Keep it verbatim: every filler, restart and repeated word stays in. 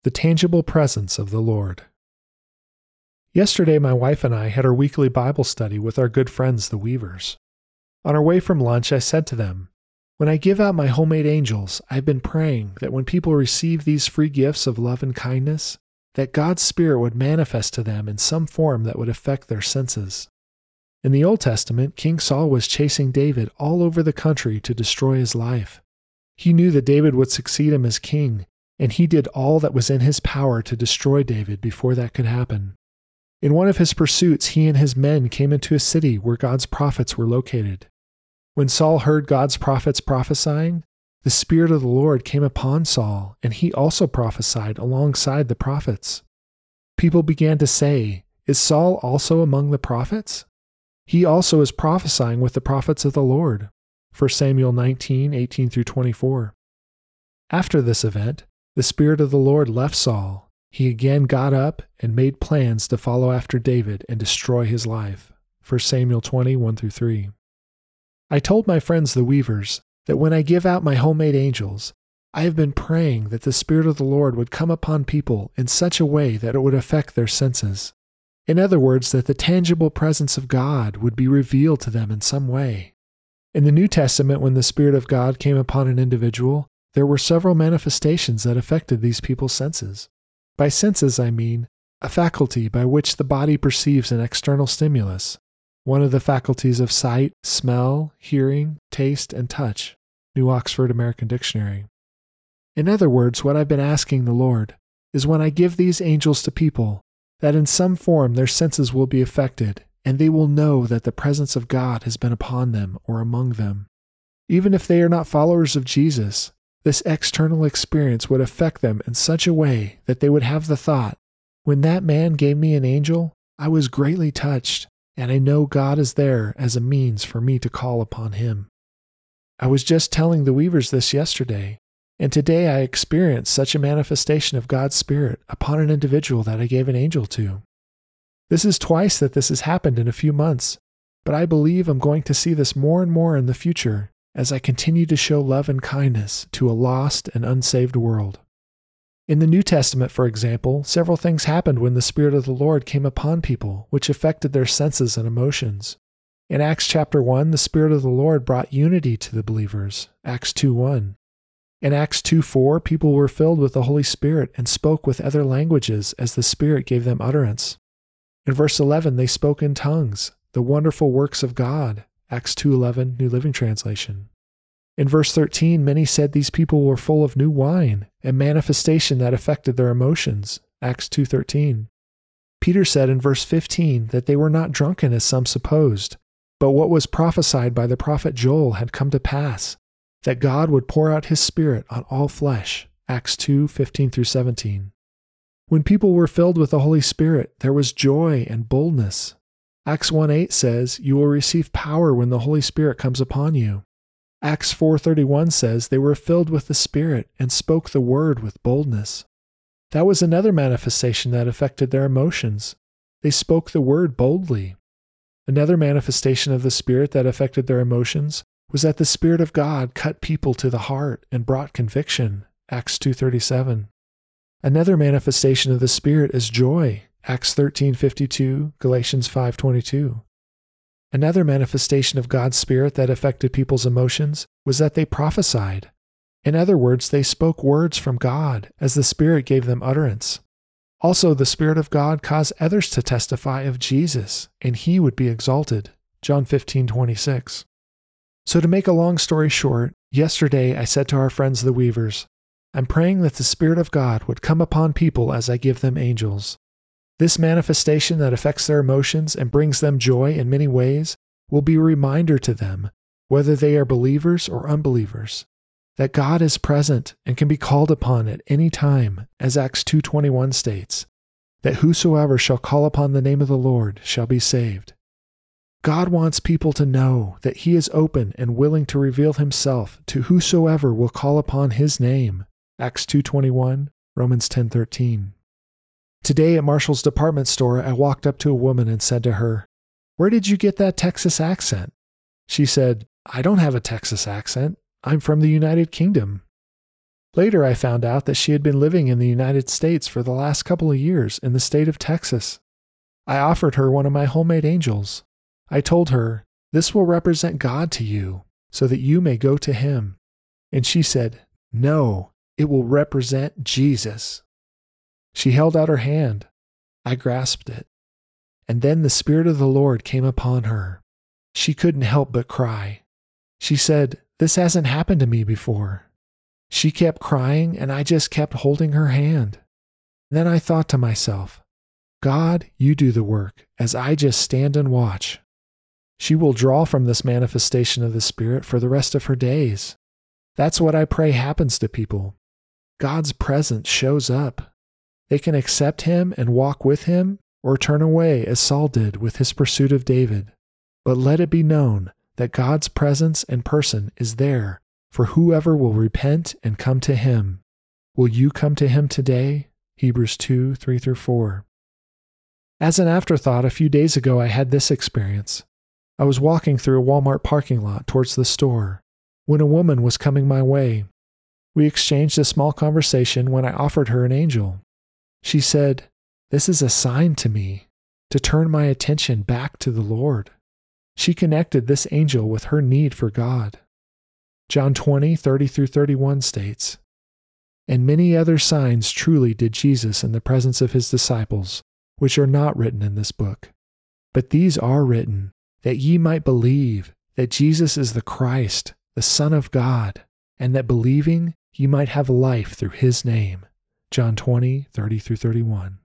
The tangible presence of the Lord. Yesterday, my wife and I had our weekly Bible study with our good friends, the Weavers. On our way from lunch, I said to them, "When I give out my homemade angels, I've been praying that when people receive these free gifts of love and kindness, that God's Spirit would manifest to them in some form that would affect their senses." In the Old Testament, King Saul was chasing David all over the country to destroy his life. He knew that David would succeed him as king, and he did all that was in his power to destroy David before that could happen. In one of his pursuits, he and his men came into a city where God's prophets were located. When Saul heard God's prophets prophesying, the Spirit of the Lord came upon Saul, and he also prophesied alongside the prophets. People began to say, "Is Saul also among the prophets? He also is prophesying with the prophets of the Lord." First Samuel nineteen, eighteen through twenty-four. After this event, the Spirit of the Lord left Saul. He again got up and made plans to follow after David and destroy his life. First Samuel twenty, one through three. I told my friends the Weavers that when I give out my homemade angels, I have been praying that the Spirit of the Lord would come upon people in such a way that it would affect their senses. In other words, that the tangible presence of God would be revealed to them in some way. In the New Testament, when the Spirit of God came upon an individual, there were several manifestations that affected these people's senses. By senses, I mean a faculty by which the body perceives an external stimulus, one of the faculties of sight, smell, hearing, taste, and touch. New Oxford American Dictionary. In other words, what I've been asking the Lord is when I give these angels to people, that in some form their senses will be affected, and they will know that the presence of God has been upon them or among them. Even if they are not followers of Jesus, this external experience would affect them in such a way that they would have the thought, "When that man gave me an angel, I was greatly touched, and I know God is there as a means for me to call upon him." I was just telling the Weavers this yesterday, and today I experienced such a manifestation of God's Spirit upon an individual that I gave an angel to. This is twice that this has happened in a few months, but I believe I'm going to see this more and more in the future as I continue to show love and kindness to a lost and unsaved world. In the New Testament, for example, several things happened when the Spirit of the Lord came upon people, which affected their senses and emotions. In Acts chapter one, the Spirit of the Lord brought unity to the believers, Acts two one. In Acts two four, people were filled with the Holy Spirit and spoke with other languages as the Spirit gave them utterance. In verse eleven, they spoke in tongues, the wonderful works of God, Acts two eleven, New Living Translation. In verse thirteen, many said these people were full of new wine, a manifestation that affected their emotions, Acts two thirteen. Peter said in verse fifteen that they were not drunken as some supposed, but what was prophesied by the prophet Joel had come to pass, that God would pour out his Spirit on all flesh, Acts two fifteen through seventeen. When people were filled with the Holy Spirit, there was joy and boldness. Acts one eight says, "You will receive power when the Holy Spirit comes upon you." Acts four thirty-one says they were filled with the Spirit and spoke the word with boldness. That was another manifestation that affected their emotions. They spoke the word boldly. Another manifestation of the Spirit that affected their emotions was that the Spirit of God cut people to the heart and brought conviction, Acts two thirty-seven. Another manifestation of the Spirit is joy, Acts thirteen fifty-two, Galatians five twenty-two. Another manifestation of God's Spirit that affected people's emotions was that they prophesied. In other words, they spoke words from God as the Spirit gave them utterance. Also, the Spirit of God caused others to testify of Jesus, and he would be exalted, John fifteen twenty-six. So to make a long story short, yesterday I said to our friends the Weavers, I'm praying that the Spirit of God would come upon people as I give them angels. This manifestation that affects their emotions and brings them joy in many ways will be a reminder to them, whether they are believers or unbelievers, that God is present and can be called upon at any time, as Acts two twenty-one states, that whosoever shall call upon the name of the Lord shall be saved. God wants people to know that he is open and willing to reveal himself to whosoever will call upon his name, Acts two twenty-one, Romans ten thirteen. Today at Marshall's department store, I walked up to a woman and said to her, "Where did you get that Texas accent?" She said, "I don't have a Texas accent. I'm from the United Kingdom." Later, I found out that she had been living in the United States for the last couple of years in the state of Texas. I offered her one of my homemade angels. I told her, "This will represent God to you, so that you may go to Him." And she said, "No, it will represent Jesus." She held out her hand. I grasped it. And then the Spirit of the Lord came upon her. She couldn't help but cry. She said, "This hasn't happened to me before." She kept crying, and I just kept holding her hand. Then I thought to myself, "God, you do the work, as I just stand and watch." She will draw from this manifestation of the Spirit for the rest of her days. That's what I pray happens to people. God's presence shows up. They can accept Him and walk with Him, or turn away as Saul did with his pursuit of David. But let it be known that God's presence and person is there for whoever will repent and come to Him. Will you come to Him today? Hebrews two, three through four. As an afterthought, a few days ago I had this experience. I was walking through a Walmart parking lot towards the store when a woman was coming my way. We exchanged a small conversation when I offered her an angel. She said, "This is a sign to me to turn my attention back to the Lord." She connected this angel with her need for God. John twenty, thirty through thirty-one states, "And many other signs truly did Jesus in the presence of His disciples, which are not written in this book. But these are written, that ye might believe that Jesus is the Christ, the Son of God, and that believing ye might have life through His name." John twenty, thirty through thirty-one.